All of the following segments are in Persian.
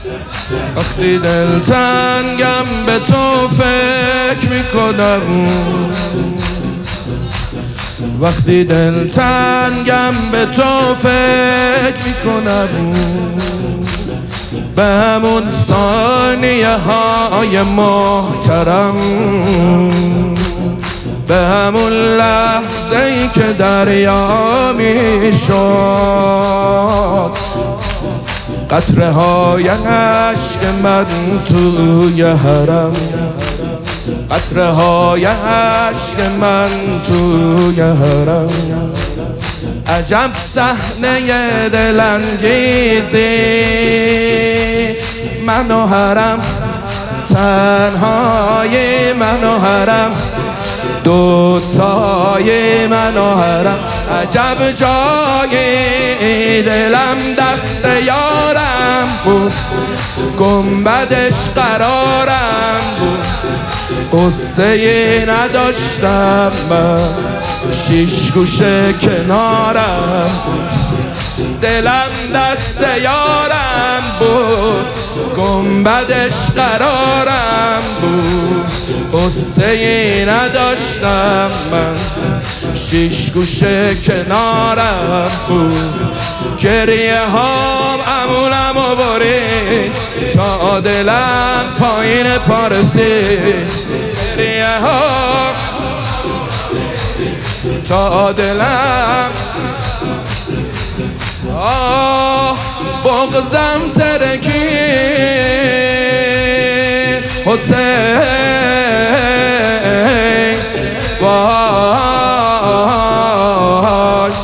وقتی دلتنگم به تو فکر میکنم، وقتی دلتنگم به تو فکر میکنم، به همون ثانیه های محترم، به همون لحظه ای که دریا میشد قطره های اشک من توی حرم، قطره های اشک من توی حرم. عجب صحنه دلانگیزی، من و حرم، تنهای من و حرم، دوتای من و حرم. عجب جای دلم دست یارم بود، گنبدش قرارم بود، قصه نداشتم من، شیش گوشه کنارم بود. دلم دست یارم بود، گنبدش قرارم بود، قصه نداشتم من، شیش گوشه کنارم بود. گریه هام امونم و برید تا دلم پایین پارسید، گریه هام تا دلم بغضم ترکی حسین، وای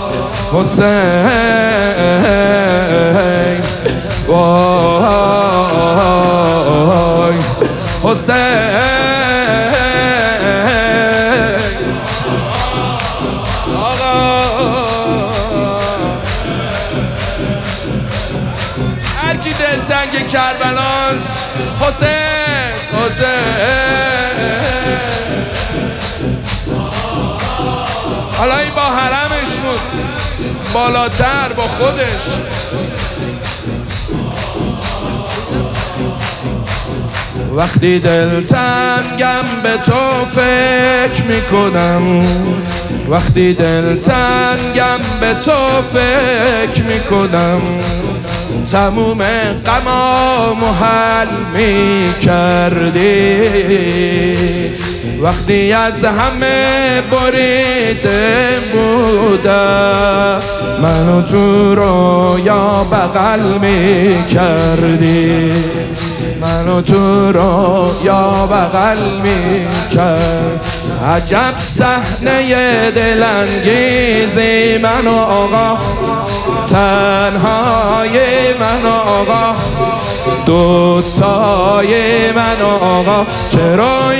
حسین، وای حسین. هر کی دلتنگ کربلاست حسین، حسین. حالا این با حرمش بود، بالاتر با خودش. وقتی دلتنگم به تو فکر میکنم، وقتی دلتنگم به تو فکر میکنم، تموم غمامو حل میکردی. وقتی از همه بریده بودم، منو تو رویا بغل میکردی، منو تو رویا بغل میکرد. عجب صحنه دلانگیزی، من و آقا، تنهای من و آقا، دوتای من و آقا. چه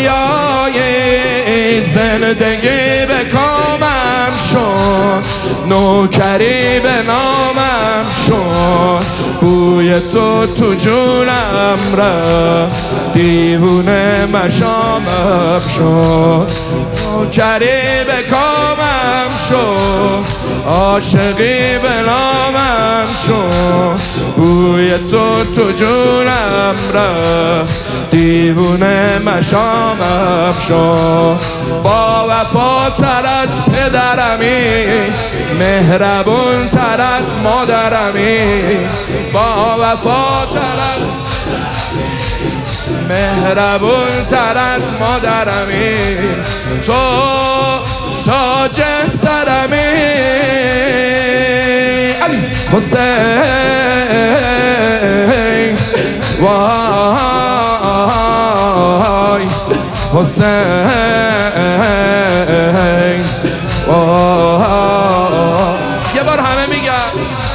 رویای زندگی به کامم شد، نوکری به نامم شد، بوی تو تو جونم رفت، دیوونه مشامم شد، نوکری به کامم شد، عاشقی به نامم شد، بوی تو تو جونم رفت، دیوونه مشامم شد. با وفاتر از پدرمی، مهربون تر از مادرمی، با وفاتر از مهربون تر از مادرمی، تو تاج سرمی. علی حسین، وای حسین، وای. یه بار همه میگن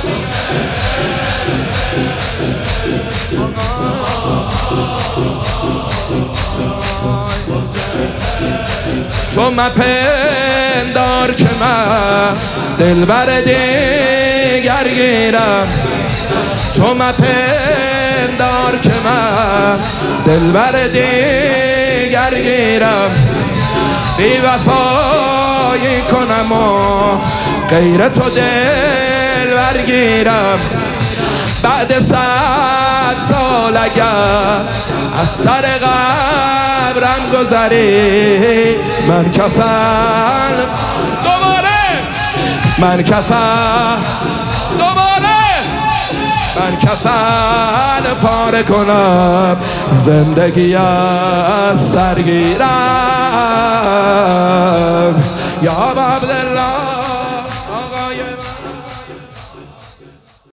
تو مپندار که من دلبر دیگر گیرم، تو مپندار که من دلبر دیگر گیرم، بی وفایی کنم و غیر تو دل برگیرم. بعد 100 سال اگر از سر قبرم گذری من کفن دوباره من کفن دوباره من کفن پاره کنم زندگی از سرگیرم